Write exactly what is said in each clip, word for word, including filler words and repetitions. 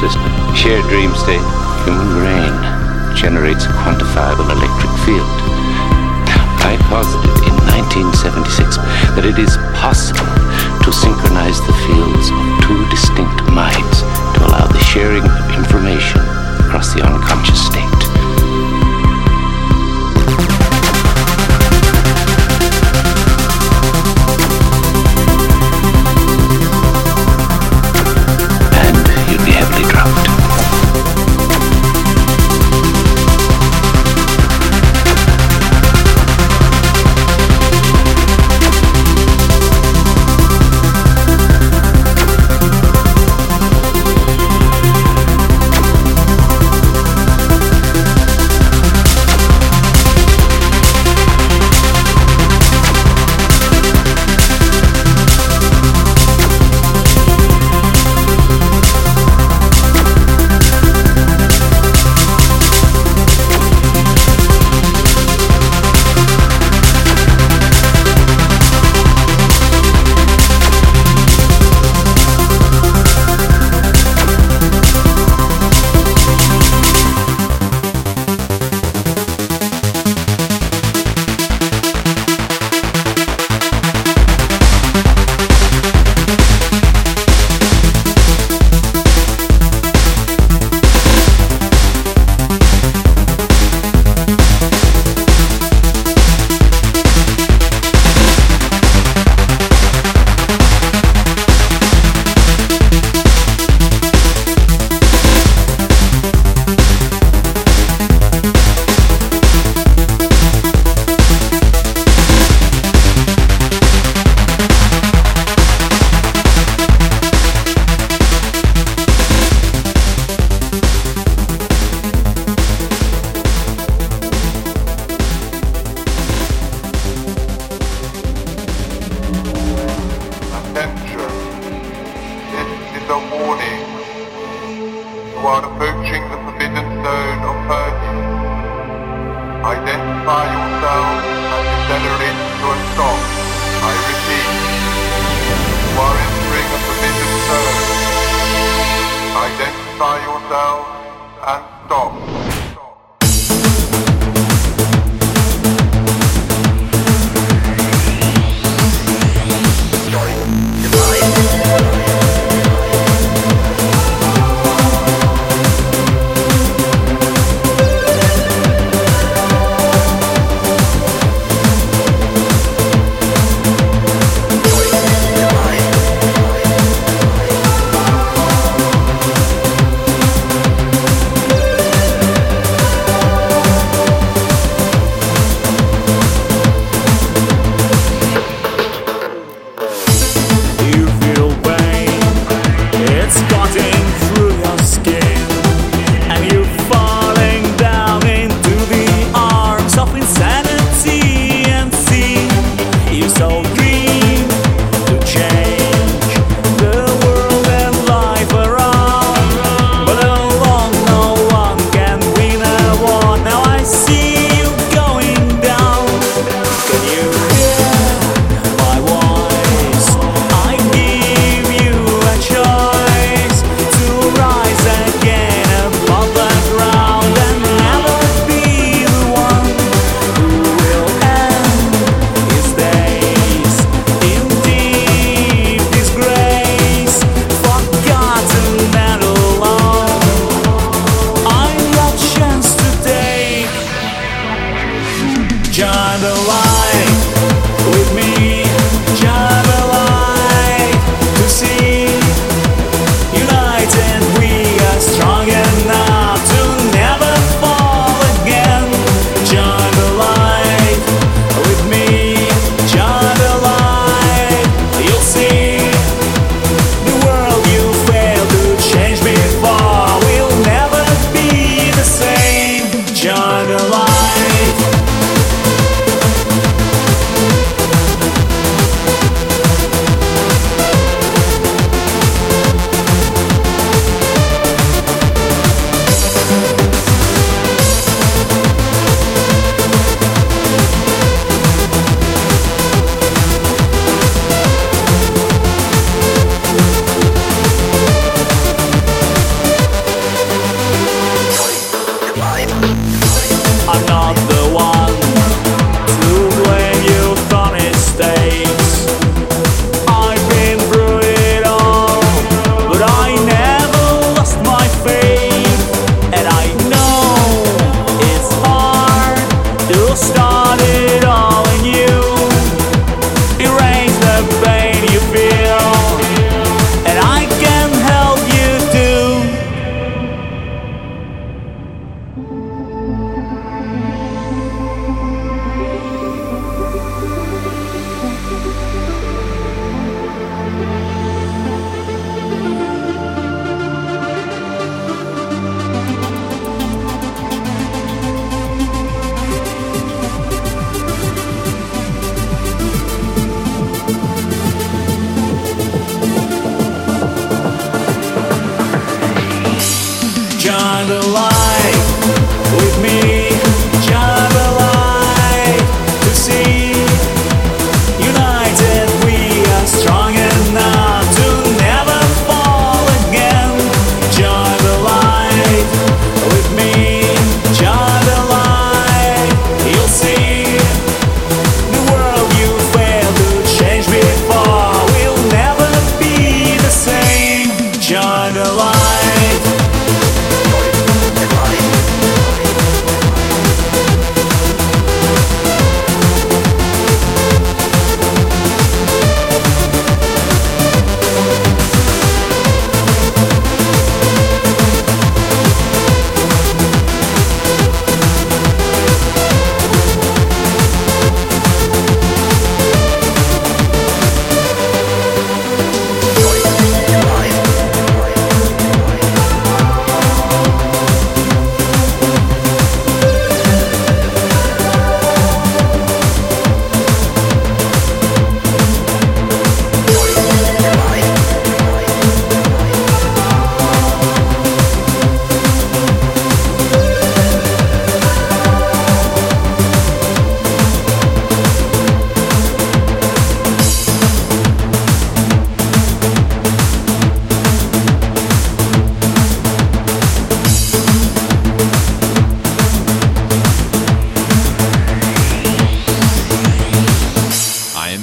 system. Shared dream state. Human brain generates a quantifiable electric field. I posited in nineteen seventy-six that it is possible to synchronize the fields of two distinct minds to allow the sharing of information across the unconscious state.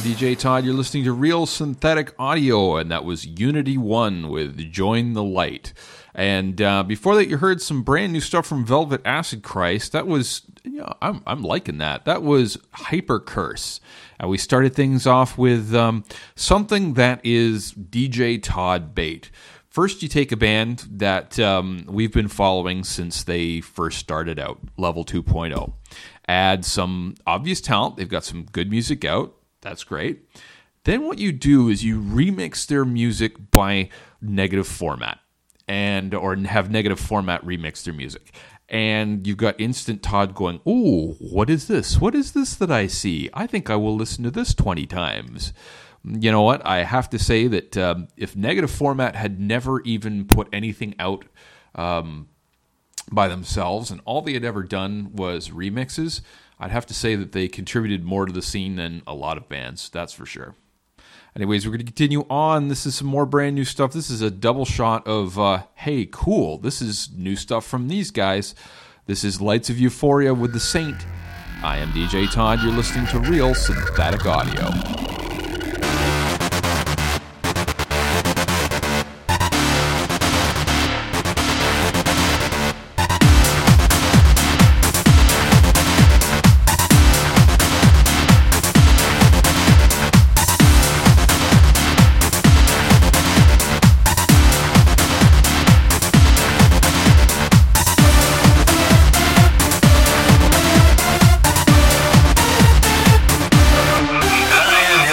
D J Todd. You're listening to Real Synthetic Audio, and that was Unity One with Join the Light. And uh, before that, you heard some brand new stuff from Velvet Acid Christ. That was, you know, I'm I'm liking that. That was Hypercurse. And we started things off with um, something that is D J Todd bait. First, you take a band that um, we've been following since they first started out, Level two point oh. Add some obvious talent. They've got some good music out. That's great. Then what you do is you remix their music by Negative Format, and or have Negative Format remix their music. And you've got Instant Todd going, ooh, what is this? What is this that I see? I think I will listen to this twenty times. You know what? I have to say that um, if Negative Format had never even put anything out um, by themselves, and all they had ever done was remixes, I'd have to say that they contributed more to the scene than a lot of bands, that's for sure. Anyways, we're going to continue on. This is some more brand new stuff. This is a double shot of, uh, hey, cool, this is new stuff from these guys. This is Lights of Euphoria with The Saint. I am D J Todd. You're listening to Real Synthetic Audio. I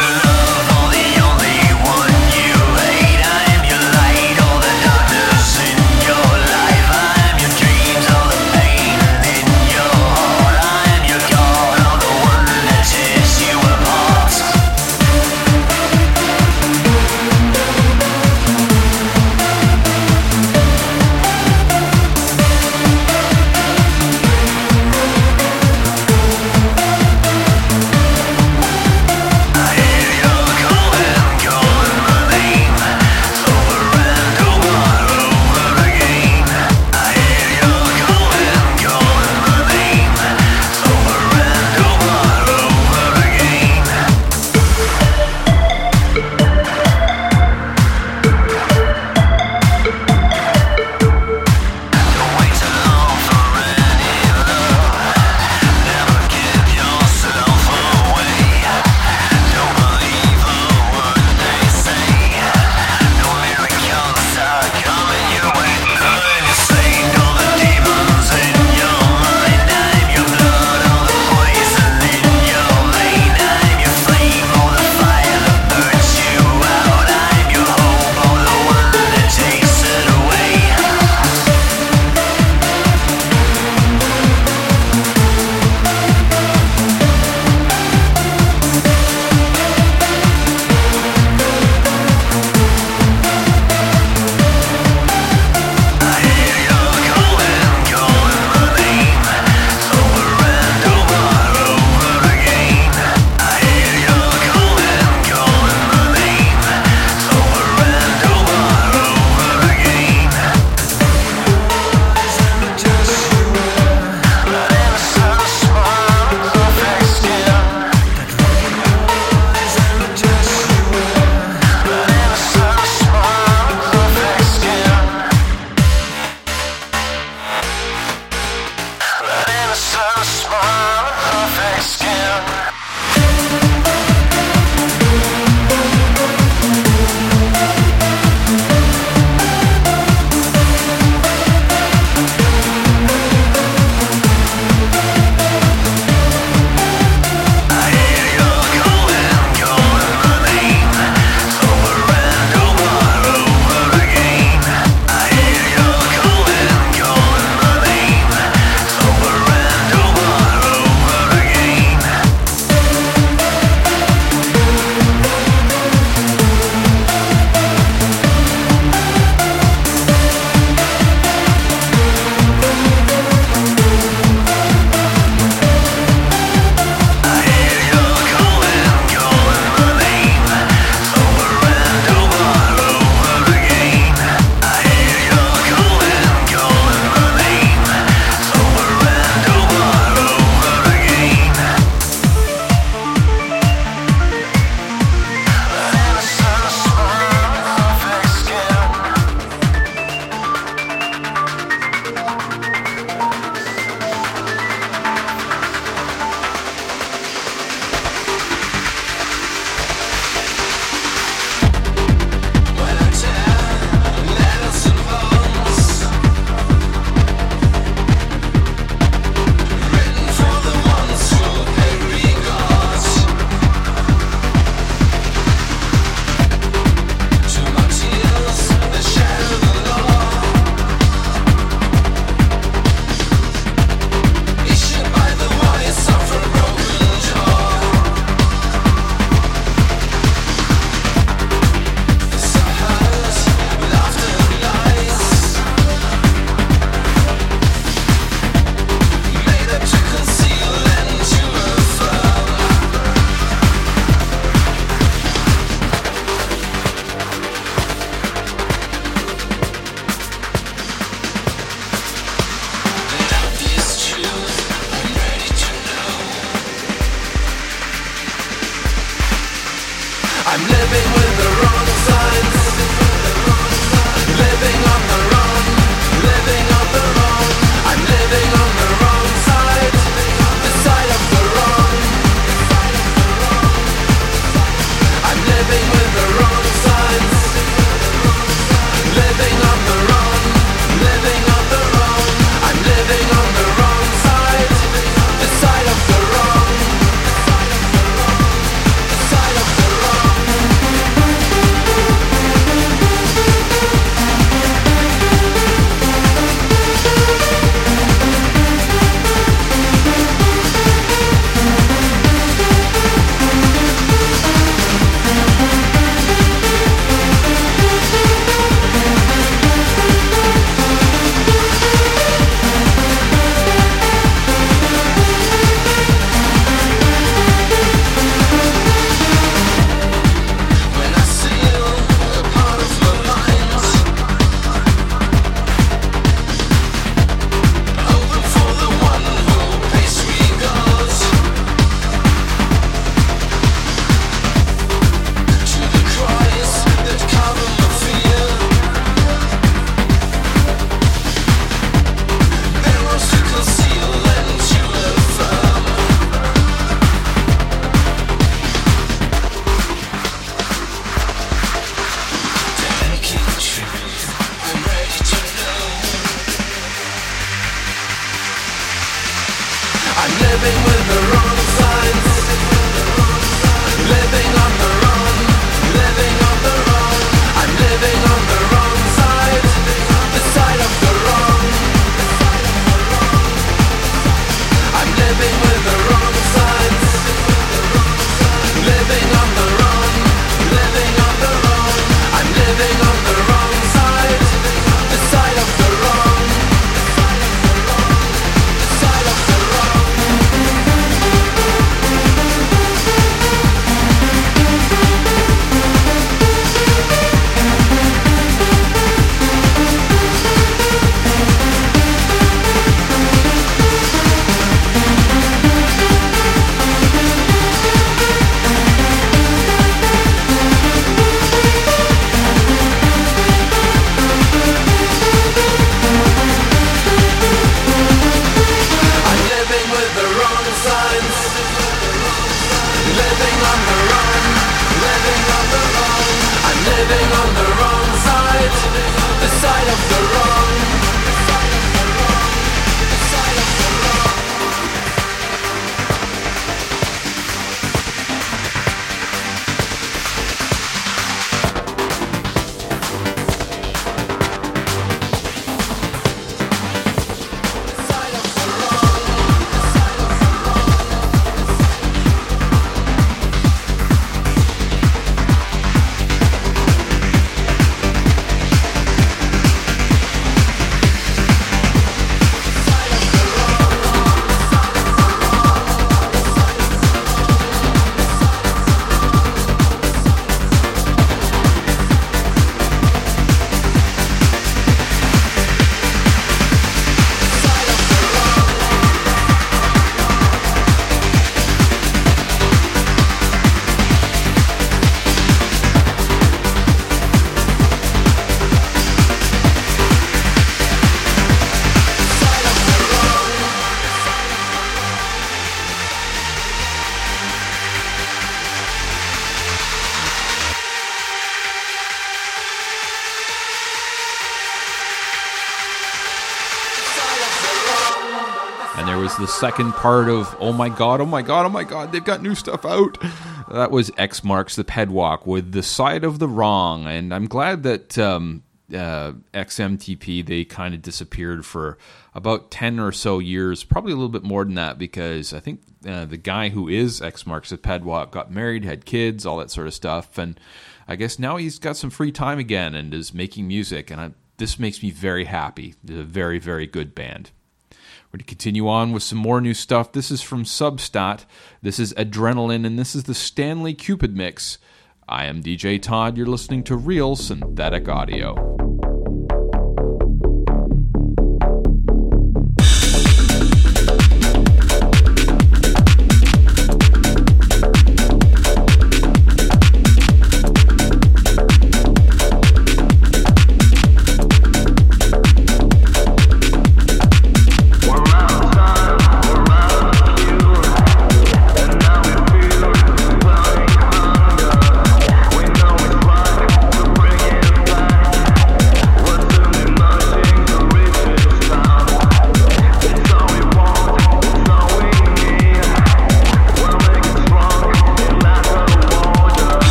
I'm living with the wrong signs. Living on the wrong, living on the wrong. I'm living on the wrong side, the side of the wrong. I'm living with the wrong signs. Living on the wrong, living on the wrong. I'm living on the wrong side, the side of the wrong. The side of the wrong. When I see you, a part of my mind, open for the one who pays regards to the cries that cover my fear. Arrows to conceal and to affirm. Taking truth, I'm ready to know. I'm living with the wrong signs. Living on the wrong, living on the wrong. I'm living on the wrong side, the side of the wrong. I'm living with the wrong signs. Living on the wrong, living on the wrong. I'm living on the wrong side, the side of the wrong. The side of the wrong. I'm living with the wrong signs. Living on the wrong, living on the wrong. I'm living on the wrong side, the side of the wrong. The side of the wrong. The side of the wrong. The side of the wrong. The side of the And there was the second part of Oh My God, Oh My God, Oh My God, they've got new stuff out. That was X Marks the Pedwalk with The Side of the Wrong. And I'm glad that um, uh, X M T P, they kind of disappeared for about ten or so years, probably a little bit more than that, because I think uh, the guy who is X Marks the Pedwalk got married, had kids, all that sort of stuff. And I guess now he's got some free time again and is making music. And I, this makes me very happy. They're a very, very good band. We're going to continue on with some more new stuff. This is from Substat. This is Adrenaline, and this is the Stanley Cupid mix. I am D J Todd. You're listening to Real Synthetic Audio.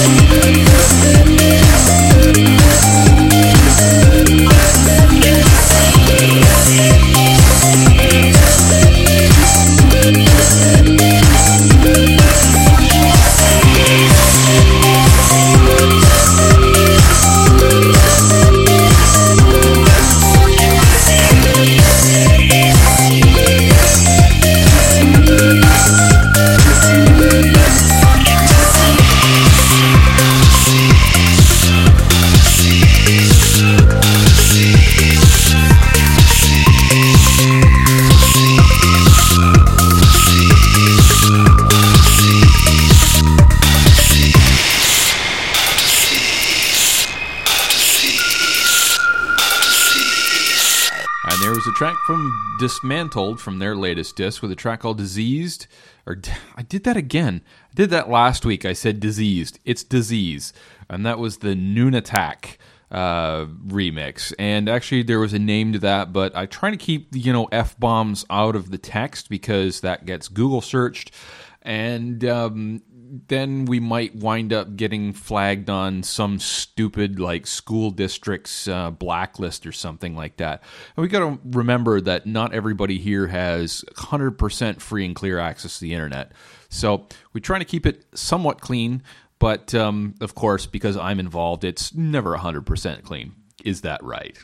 Dismantled from their latest disc with a track called Diseased. Or I did that again. I did that last week. I said Diseased. It's Disease. And that was the Noon Attack uh, remix. And actually there was a name to that, but I try to keep, you know, F-bombs out of the text because that gets Google searched. And um, then we might wind up getting flagged on some stupid like school district's uh, blacklist or something like that. And we got to remember that not everybody here has one hundred percent free and clear access to the internet. So we try to keep it somewhat clean, but um, of course, because I'm involved, it's never one hundred percent clean. Is that right?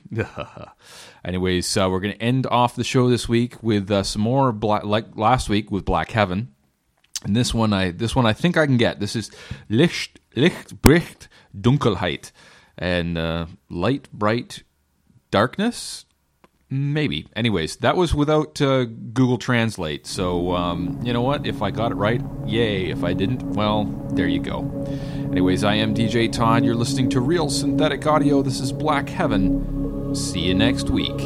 Anyways, uh, we're going to end off the show this week with uh, some more, black, like last week with Black Heaven. And this one, I this one I think I can get. This is Licht, Licht bricht Dunkelheit, and uh, light, bright darkness. Maybe. Anyways, that was without uh, Google Translate. So um, you know what? If I got it right, yay. If I didn't, well, there you go. Anyways, I am D J Todd. You're listening to Real Synthetic Audio. This is Black Heaven. See you next week.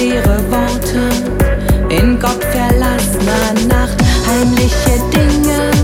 Worte in Gott verlassener Nacht, heimliche Dinge